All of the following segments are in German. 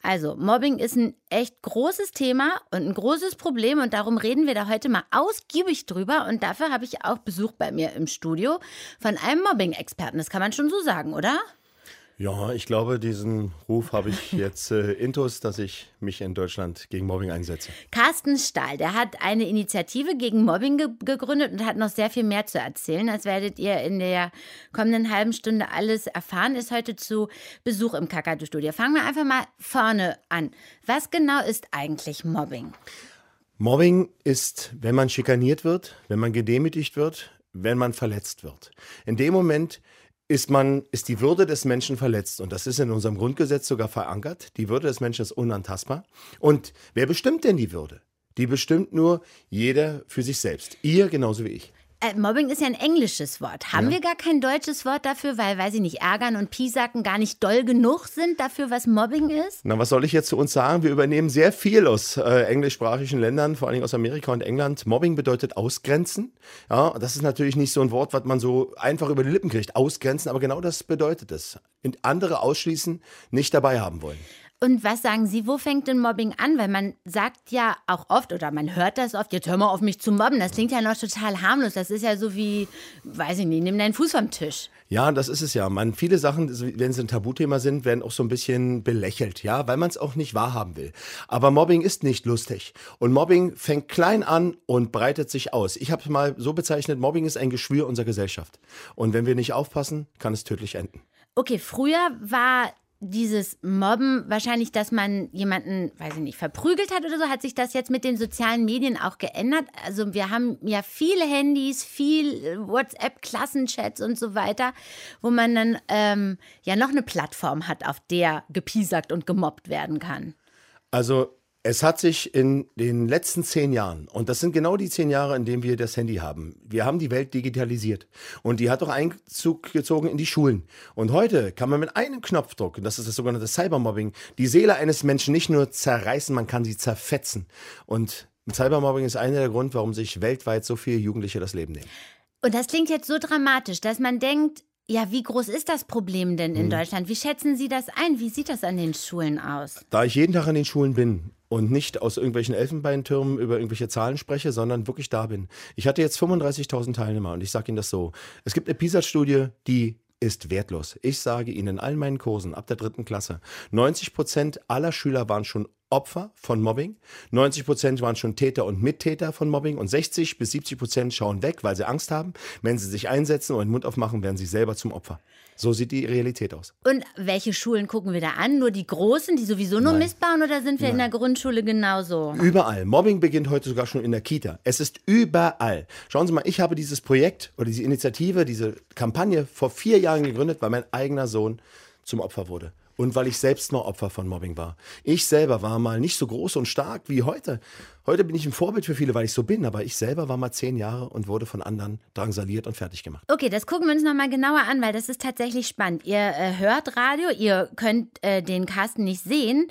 Also, Mobbing ist ein echt großes Thema und ein großes Problem und darum reden wir da heute mal ausgiebig drüber und dafür habe ich auch Besuch bei mir im Studio von einem Mobbing-Experten. Das kann man schon so sagen, oder? Ja, ich glaube, diesen Ruf habe ich jetzt intus, dass ich mich in Deutschland gegen Mobbing einsetze. Carsten Stahl, der hat eine Initiative gegen Mobbing gegründet und hat noch sehr viel mehr zu erzählen. Das werdet ihr in der kommenden halben Stunde alles erfahren. Ist heute zu Besuch im Kakadu-Studio. Fangen wir einfach mal vorne an. Was genau ist eigentlich Mobbing? Mobbing ist, wenn man schikaniert wird, wenn man gedemütigt wird, wenn man verletzt wird. In dem Moment ist die Würde des Menschen verletzt. Und das ist in unserem Grundgesetz sogar verankert. Die Würde des Menschen ist unantastbar. Und wer bestimmt denn die Würde? Die bestimmt nur jeder für sich selbst. Ihr genauso wie ich. Mobbing ist ja ein englisches Wort. Haben wir gar kein deutsches Wort dafür, weil, weiß ich nicht, ärgern und piesacken gar nicht doll genug sind dafür, was Mobbing ist? Na, was soll ich jetzt zu uns sagen? Wir übernehmen sehr viel aus englischsprachigen Ländern, vor allen Dingen aus Amerika und England. Mobbing bedeutet ausgrenzen. Ja, das ist natürlich nicht so ein Wort, was man so einfach über die Lippen kriegt. Ausgrenzen, aber genau das bedeutet es. Und andere ausschließen, nicht dabei haben wollen. Und was sagen Sie, wo fängt denn Mobbing an? Weil man sagt ja auch oft, oder man hört das oft, jetzt hör mal auf mich zu mobben. Das klingt ja noch total harmlos. Das ist ja so wie, weiß ich nicht, nimm deinen Fuß vom Tisch. Ja, das ist es ja. Viele Sachen, wenn sie ein Tabuthema sind, werden auch so ein bisschen belächelt, ja, weil man es auch nicht wahrhaben will. Aber Mobbing ist nicht lustig. Und Mobbing fängt klein an und breitet sich aus. Ich habe es mal so bezeichnet, Mobbing ist ein Geschwür unserer Gesellschaft. Und wenn wir nicht aufpassen, kann es tödlich enden. Okay, früher war dieses Mobben wahrscheinlich, dass man jemanden, weiß ich nicht, verprügelt hat oder so. Hat sich das jetzt mit den sozialen Medien auch geändert? Also wir haben ja viele Handys, viel WhatsApp, Klassenchats und so weiter, wo man dann ja noch eine Plattform hat, auf der gepiesackt und gemobbt werden kann. Also es hat sich in den letzten 10 Jahren, und das sind genau die 10 Jahre, in denen wir das Handy haben, wir haben die Welt digitalisiert und die hat auch Einzug gezogen in die Schulen. Und heute kann man mit einem Knopfdruck, und das ist das sogenannte Cybermobbing, die Seele eines Menschen nicht nur zerreißen, man kann sie zerfetzen. Und Cybermobbing ist einer der Gründe, warum sich weltweit so viele Jugendliche das Leben nehmen. Und das klingt jetzt so dramatisch, dass man denkt, ja, wie groß ist das Problem denn in Deutschland? Wie schätzen Sie das ein? Wie sieht das an den Schulen aus? Da ich jeden Tag an den Schulen bin und nicht aus irgendwelchen Elfenbeintürmen über irgendwelche Zahlen spreche, sondern wirklich da bin. Ich hatte jetzt 35.000 Teilnehmer und ich sage Ihnen das so. Es gibt eine PISA-Studie, die ist wertlos. Ich sage Ihnen in all meinen Kursen ab der 3. Klasse, 90% aller Schüler waren schon Opfer von Mobbing, 90% waren schon Täter und Mittäter von Mobbing und 60-70% schauen weg, weil sie Angst haben. Wenn sie sich einsetzen und den Mund aufmachen, werden sie selber zum Opfer. So sieht die Realität aus. Und welche Schulen gucken wir da an? Nur die großen, die sowieso nur Mist bauen, oder sind wir in der Grundschule genauso? Überall. Mobbing beginnt heute sogar schon in der Kita. Es ist überall. Schauen Sie mal, ich habe dieses Projekt oder diese Initiative, diese Kampagne vor 4 Jahren gegründet, weil mein eigener Sohn zum Opfer wurde. Und weil ich selbst mal Opfer von Mobbing war. Ich selber war mal nicht so groß und stark wie heute. Heute bin ich ein Vorbild für viele, weil ich so bin. Aber ich selber war mal 10 Jahre und wurde von anderen drangsaliert und fertig gemacht. Okay, das gucken wir uns nochmal genauer an, weil das ist tatsächlich spannend. Ihr hört Radio, ihr könnt den Carsten nicht sehen.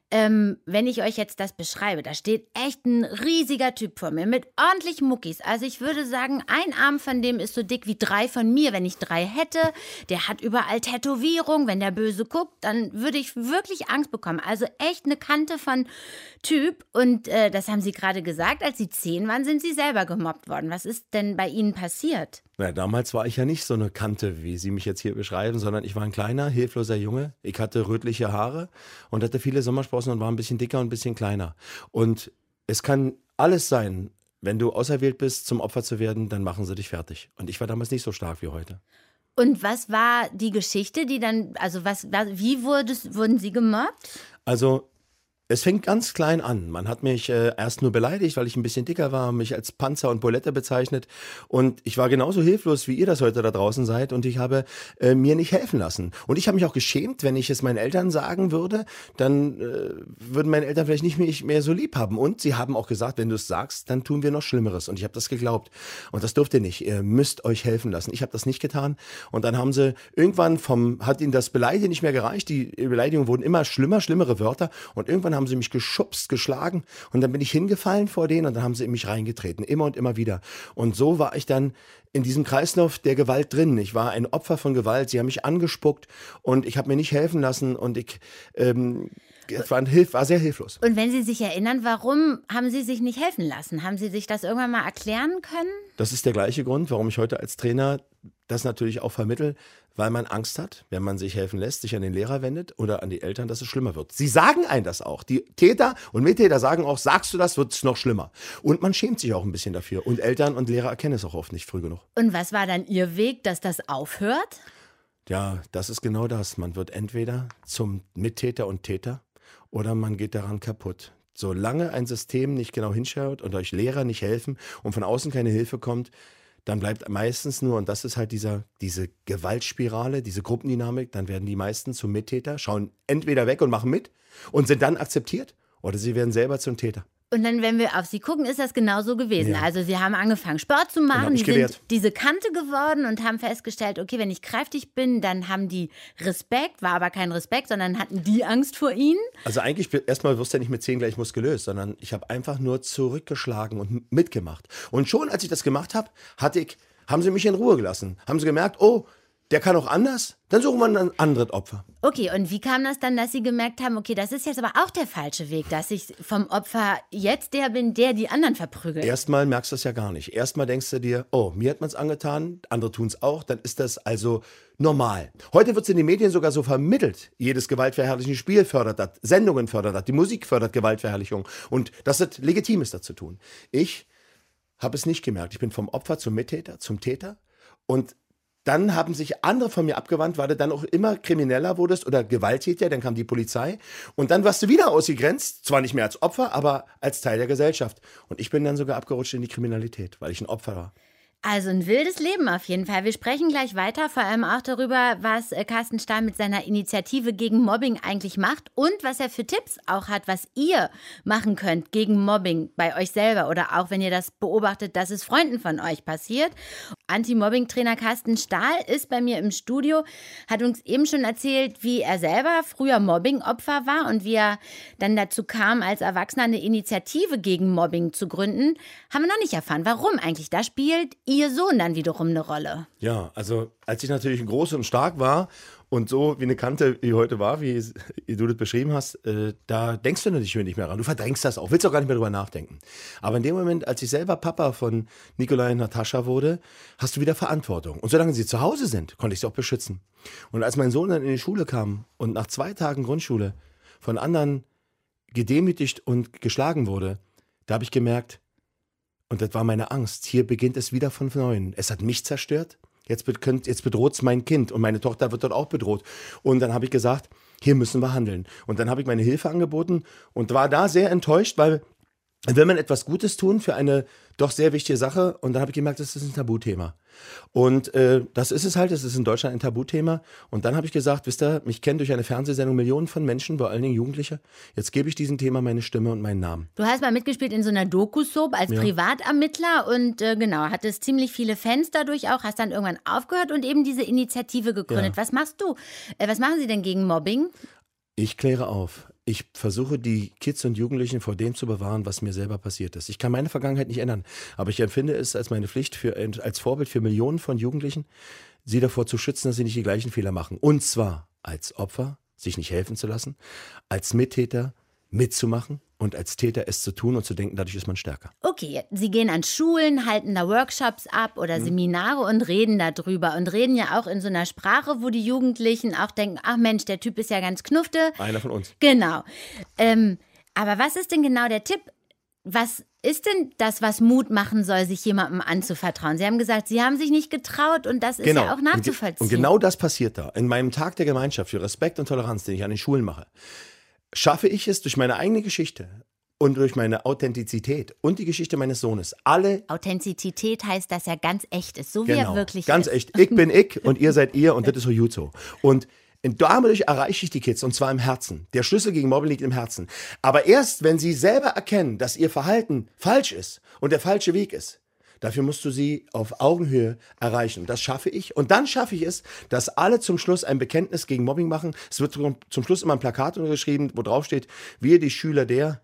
Wenn ich euch jetzt das beschreibe, da steht echt ein riesiger Typ vor mir mit ordentlich Muckis. Also ich würde sagen, ein Arm von dem ist so dick wie 3 von mir, wenn ich 3 hätte. Der hat überall Tätowierung. Wenn der böse guckt, dann würde ich wirklich Angst bekommen. Also echt eine Kante von Typ. Und das haben Sie gerade gesagt, als Sie 10 waren, sind Sie selber gemobbt worden. Was ist denn bei Ihnen passiert? Na, damals war ich ja nicht so eine Kante, wie Sie mich jetzt hier beschreiben, sondern ich war ein kleiner, hilfloser Junge. Ich hatte rötliche Haare und hatte viele Sommersprossen und war ein bisschen dicker und ein bisschen kleiner. Und es kann alles sein, wenn du auserwählt bist, zum Opfer zu werden, dann machen sie dich fertig. Und ich war damals nicht so stark wie heute. Und was war die Geschichte, die dann, also wie wurden Sie gemobbt? Also es fängt ganz klein an. Man hat mich erst nur beleidigt, weil ich ein bisschen dicker war, mich als Panzer und Bulette bezeichnet. Und ich war genauso hilflos, wie ihr das heute da draußen seid. Und ich habe mir nicht helfen lassen. Und ich habe mich auch geschämt, wenn ich es meinen Eltern sagen würde, dann würden meine Eltern vielleicht nicht mehr so lieb haben. Und sie haben auch gesagt, wenn du es sagst, dann tun wir noch Schlimmeres. Und ich habe das geglaubt. Und das durfte nicht. Ihr müsst euch helfen lassen. Ich habe das nicht getan. Und dann haben sie irgendwann hat ihnen das Beleidigen nicht mehr gereicht. Die Beleidigungen wurden immer schlimmer, schlimmere Wörter. Und irgendwann haben sie mich geschubst, geschlagen und dann bin ich hingefallen vor denen und dann haben sie in mich reingetreten, immer und immer wieder. Und so war ich dann in diesem Kreislauf der Gewalt drin. Ich war ein Opfer von Gewalt, sie haben mich angespuckt und ich habe mir nicht helfen lassen und Es war sehr hilflos. Und wenn Sie sich erinnern, warum haben Sie sich nicht helfen lassen? Haben Sie sich das irgendwann mal erklären können? Das ist der gleiche Grund, warum ich heute als Trainer das natürlich auch vermittle, weil man Angst hat, wenn man sich helfen lässt, sich an den Lehrer wendet oder an die Eltern, dass es schlimmer wird. Sie sagen einem das auch. Die Täter und Mittäter sagen auch, sagst du das, wird es noch schlimmer. Und man schämt sich auch ein bisschen dafür. Und Eltern und Lehrer erkennen es auch oft nicht früh genug. Und was war dann Ihr Weg, dass das aufhört? Ja, das ist genau das. Man wird entweder zum Mittäter und Täter oder man geht daran kaputt. Solange ein System nicht genau hinschaut und euch Lehrer nicht helfen und von außen keine Hilfe kommt, dann bleibt meistens nur, und das ist halt diese Gewaltspirale, diese Gruppendynamik, dann werden die meisten zum Mittäter, schauen entweder weg und machen mit und sind dann akzeptiert oder sie werden selber zum Täter. Und dann, wenn wir auf Sie gucken, ist das genauso gewesen. Ja. Also Sie haben angefangen, Sport zu machen, mich die sind gewehrt. diese Kante geworden und haben festgestellt, okay, wenn ich kräftig bin, dann haben die Respekt, war aber kein Respekt, sondern hatten die Angst vor Ihnen. Also eigentlich, erstmal wirst du ja nicht mit 10 gleich muskulös, sondern ich habe einfach nur zurückgeschlagen und mitgemacht. Und schon als ich das gemacht habe, haben sie mich in Ruhe gelassen. Haben sie gemerkt, oh, der kann auch anders, dann suchen wir ein anderes Opfer. Okay, und wie kam das dann, dass Sie gemerkt haben, okay, das ist jetzt aber auch der falsche Weg, dass ich vom Opfer jetzt der bin, der die anderen verprügelt? Erstmal merkst du es ja gar nicht. Erstmal denkst du dir, oh, mir hat man es angetan, andere tun es auch, dann ist das also normal. Heute wird es in den Medien sogar so vermittelt. Jedes gewaltverherrlichende Spiel fördert das, Sendungen fördert das, die Musik fördert Gewaltverherrlichung. Und dass es legitim ist, das zu tun. Ich habe es nicht gemerkt. Ich bin vom Opfer zum Mittäter, zum Täter. Und dann haben sich andere von mir abgewandt, weil du dann auch immer krimineller wurdest oder Gewalttäter, dann kam die Polizei und dann warst du wieder ausgegrenzt, zwar nicht mehr als Opfer, aber als Teil der Gesellschaft. Und ich bin dann sogar abgerutscht in die Kriminalität, weil ich ein Opfer war. Also ein wildes Leben auf jeden Fall. Wir sprechen gleich weiter, vor allem auch darüber, was Carsten Stahl mit seiner Initiative gegen Mobbing eigentlich macht und was er für Tipps auch hat, was ihr machen könnt gegen Mobbing bei euch selber oder auch wenn ihr das beobachtet, dass es Freunden von euch passiert. Anti-Mobbing-Trainer Carsten Stahl ist bei mir im Studio, hat uns eben schon erzählt, wie er selber früher Mobbing-Opfer war und wie er dann dazu kam, als Erwachsener eine Initiative gegen Mobbing zu gründen. Haben wir noch nicht erfahren. Warum eigentlich? Da spielt Ihr Sohn dann wiederum eine Rolle. Ja, also als ich natürlich groß und stark war und so wie eine Kante wie heute war, wie du das beschrieben hast, da denkst du natürlich nicht mehr ran. Du verdrängst das auch, willst auch gar nicht mehr drüber nachdenken. Aber in dem Moment, als ich selber Papa von Nikolai und Natascha wurde, hast du wieder Verantwortung. Und solange sie zu Hause sind, konnte ich sie auch beschützen. Und als mein Sohn dann in die Schule kam und nach 2 Tagen Grundschule von anderen gedemütigt und geschlagen wurde, da habe ich gemerkt, und das war meine Angst. Hier beginnt es wieder von Neuem. Es hat mich zerstört. Jetzt bedroht es mein Kind. Und meine Tochter wird dort auch bedroht. Und dann habe ich gesagt, hier müssen wir handeln. Und dann habe ich meine Hilfe angeboten und war da sehr enttäuscht, weil will man etwas Gutes tun für eine doch sehr wichtige Sache. Und dann habe ich gemerkt, das ist ein Tabuthema. Und das ist es halt, es ist in Deutschland ein Tabuthema. Und dann habe ich gesagt, wisst ihr, mich kennen durch eine Fernsehsendung Millionen von Menschen, vor allen Dingen Jugendliche. Jetzt gebe ich diesem Thema meine Stimme und meinen Namen. Du hast mal mitgespielt in so einer Doku-Soap als Privatermittler und genau, hattest ziemlich viele Fans dadurch auch, hast dann irgendwann aufgehört und eben diese Initiative gegründet. Ja. Was machst du? Was machen Sie denn gegen Mobbing? Ich kläre auf. Ich versuche, die Kids und Jugendlichen vor dem zu bewahren, was mir selber passiert ist. Ich kann meine Vergangenheit nicht ändern, aber ich empfinde es als meine Pflicht, als Vorbild für Millionen von Jugendlichen, sie davor zu schützen, dass sie nicht die gleichen Fehler machen. Und zwar als Opfer, sich nicht helfen zu lassen, als Mittäter mitzumachen und als Täter es zu tun und zu denken, dadurch ist man stärker. Okay, Sie gehen an Schulen, halten da Workshops ab oder Seminare und reden darüber und reden ja auch in so einer Sprache, wo die Jugendlichen auch denken, ach Mensch, der Typ ist ja ganz knufte. Einer von uns. Genau. Aber was ist denn genau der Tipp? Was ist denn das, was Mut machen soll, sich jemandem anzuvertrauen? Sie haben gesagt, Sie haben sich nicht getraut und das ist ja auch nachzuvollziehen. Und genau das passiert da. In meinem Tag der Gemeinschaft für Respekt und Toleranz, den ich an den Schulen mache, schaffe ich es durch meine eigene Geschichte und durch meine Authentizität und die Geschichte meines Sohnes. Authentizität heißt, dass er ganz echt ist, so wie er wirklich ganz ist. echt. Ich bin ich und ihr seid ihr und das ist so gut so. Und dadurch erreiche ich die Kids und zwar im Herzen. Der Schlüssel gegen Mobbing liegt im Herzen. Aber erst, wenn sie selber erkennen, dass ihr Verhalten falsch ist und der falsche Weg ist, dafür musst du sie auf Augenhöhe erreichen. Das schaffe ich. Und dann schaffe ich es, dass alle zum Schluss ein Bekenntnis gegen Mobbing machen. Es wird zum Schluss immer ein Plakat untergeschrieben, wo drauf steht, wir, die Schüler der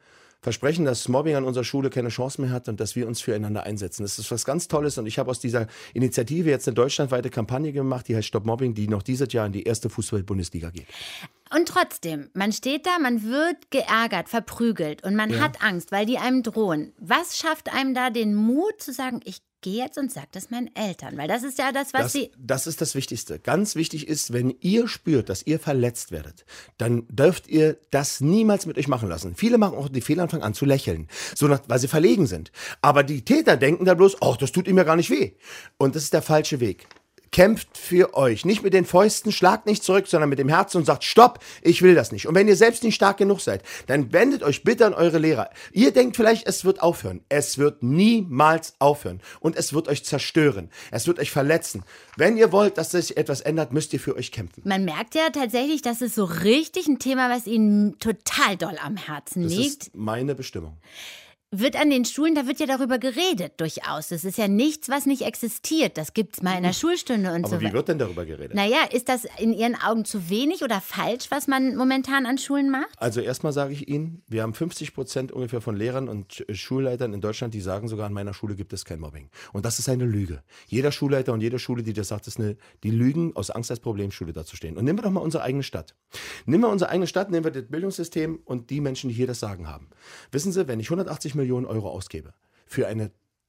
versprechen, dass Mobbing an unserer Schule keine Chance mehr hat und dass wir uns füreinander einsetzen. Das ist was ganz Tolles und ich habe aus dieser Initiative jetzt eine deutschlandweite Kampagne gemacht, die heißt Stopp Mobbing, die noch dieses Jahr in die erste Fußball-Bundesliga geht. Und trotzdem, man steht da, man wird geärgert, verprügelt und man hat Angst, weil die einem drohen. Was schafft einem da den Mut zu sagen, ich gehe jetzt und sage das meinen Eltern? Weil das ist ja das, was sie... Das ist das Wichtigste. Ganz wichtig ist, wenn ihr spürt, dass ihr verletzt werdet, dann dürft ihr das niemals mit euch machen lassen. Viele machen auch den Fehler, anfangen an zu lächeln, weil sie verlegen sind. Aber die Täter denken da bloß, ach, das tut ihm ja gar nicht weh. Und das ist der falsche Weg. Kämpft für euch. Nicht mit den Fäusten, schlagt nicht zurück, sondern mit dem Herzen und sagt, stopp, ich will das nicht. Und wenn ihr selbst nicht stark genug seid, dann wendet euch bitte an eure Lehrer. Ihr denkt vielleicht, es wird aufhören. Es wird niemals aufhören. Und es wird euch zerstören. Es wird euch verletzen. Wenn ihr wollt, dass sich etwas ändert, müsst ihr für euch kämpfen. Man merkt ja tatsächlich, das ist so richtig ein Thema, was Ihnen total doll am Herzen liegt. Das ist meine Bestimmung. Wird an den Schulen, da wird ja darüber geredet, durchaus. Das ist ja nichts, was nicht existiert. Das gibt's mal in der Schulstunde und so weiter. Aber wie wird denn darüber geredet? Naja, ist das in Ihren Augen zu wenig oder falsch, was man momentan an Schulen macht? Also erstmal sage ich Ihnen, wir haben 50% ungefähr von Lehrern und Schulleitern in Deutschland, die sagen sogar, an meiner Schule gibt es kein Mobbing. Und das ist eine Lüge. Jeder Schulleiter und jede Schule, die das sagt, die lügen aus Angst, als Problemschule dazustehen. Und nehmen wir doch mal unsere eigene Stadt. Nehmen wir unsere eigene Stadt, nehmen wir das Bildungssystem und die Menschen, die hier das Sagen haben. Wissen Sie, wenn ich 180 Millionen Euro ausgebe für eine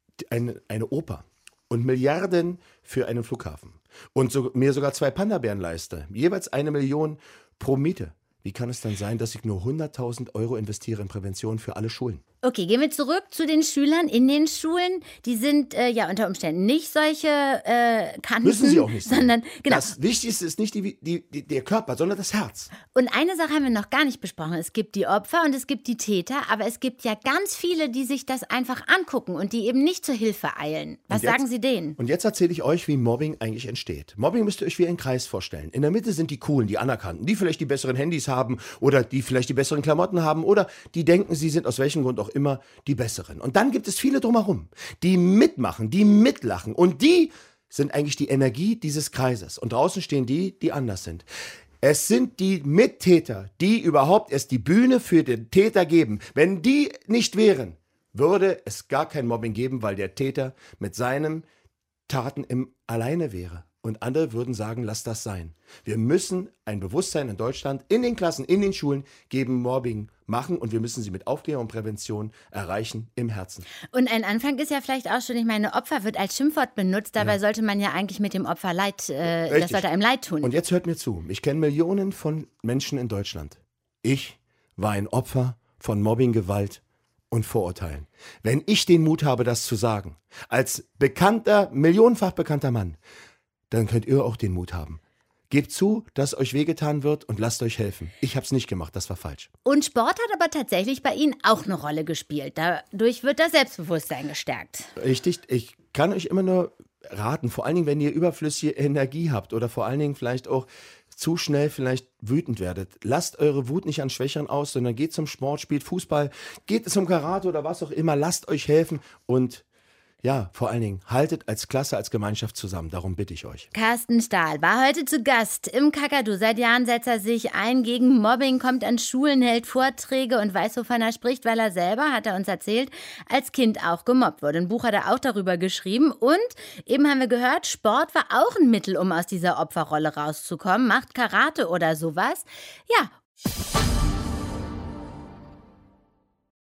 Oper und Milliarden für einen Flughafen und mir sogar 2 Panda-Bären leiste, jeweils 1 Million pro Miete, wie kann es dann sein, dass ich nur 100.000 Euro investiere in Prävention für alle Schulen? Okay, gehen wir zurück zu den Schülern in den Schulen. Die sind ja unter Umständen nicht solche Kanten. Müssen sie auch nicht sein. Sondern, genau. Das Wichtigste ist nicht der Körper, sondern das Herz. Und eine Sache haben wir noch gar nicht besprochen. Es gibt die Opfer und es gibt die Täter, aber es gibt ja ganz viele, die sich das einfach angucken und die eben nicht zur Hilfe eilen. Was sagen Sie denen? Und jetzt erzähle ich euch, wie Mobbing eigentlich entsteht. Mobbing müsst ihr euch wie einen Kreis vorstellen. In der Mitte sind die Coolen, die Anerkannten, die vielleicht die besseren Handys haben oder die vielleicht die besseren Klamotten haben oder die denken, sie sind aus welchem Grund auch immer die Besseren. Und dann gibt es viele drumherum, die mitmachen, die mitlachen und die sind eigentlich die Energie dieses Kreises. Und draußen stehen die anders sind. Es sind die Mittäter, die überhaupt erst die Bühne für den Täter geben. Wenn die nicht wären, würde es gar kein Mobbing geben, weil der Täter mit seinen Taten im Alleine wäre. Und andere würden sagen, lass das sein. Wir müssen ein Bewusstsein in Deutschland, in den Klassen, in den Schulen gegen Mobbing machen und wir müssen sie mit Aufklärung und Prävention erreichen im Herzen. Und ein Anfang ist ja vielleicht auch schon, ich meine, Opfer wird als Schimpfwort benutzt, dabei sollte man ja eigentlich mit dem Opfer das sollte einem leid tun. Und jetzt hört mir zu, ich kenne Millionen von Menschen in Deutschland. Ich war ein Opfer von Mobbing, Gewalt und Vorurteilen. Wenn ich den Mut habe, das zu sagen, als bekannter, millionenfach bekannter Mann, dann könnt ihr auch den Mut haben. Gebt zu, dass euch wehgetan wird und lasst euch helfen. Ich habe es nicht gemacht, das war falsch. Und Sport hat aber tatsächlich bei Ihnen auch eine Rolle gespielt. Dadurch wird das Selbstbewusstsein gestärkt. Richtig, ich kann euch immer nur raten, vor allen Dingen, wenn ihr überflüssige Energie habt oder vor allen Dingen vielleicht auch zu schnell vielleicht wütend werdet. Lasst eure Wut nicht an Schwächeren aus, sondern geht zum Sport, spielt Fußball, geht zum Karate oder was auch immer, lasst euch helfen und ja, vor allen Dingen, haltet als Klasse, als Gemeinschaft zusammen. Darum bitte ich euch. Carsten Stahl war heute zu Gast im Kakadu. Seit Jahren setzt er sich ein gegen Mobbing, kommt an Schulen, hält Vorträge und weiß, wovon er spricht, weil er selber, hat er uns erzählt, als Kind auch gemobbt wurde. Ein Buch hat er auch darüber geschrieben. Und eben haben wir gehört, Sport war auch ein Mittel, um aus dieser Opferrolle rauszukommen. Macht Karate oder sowas. Ja.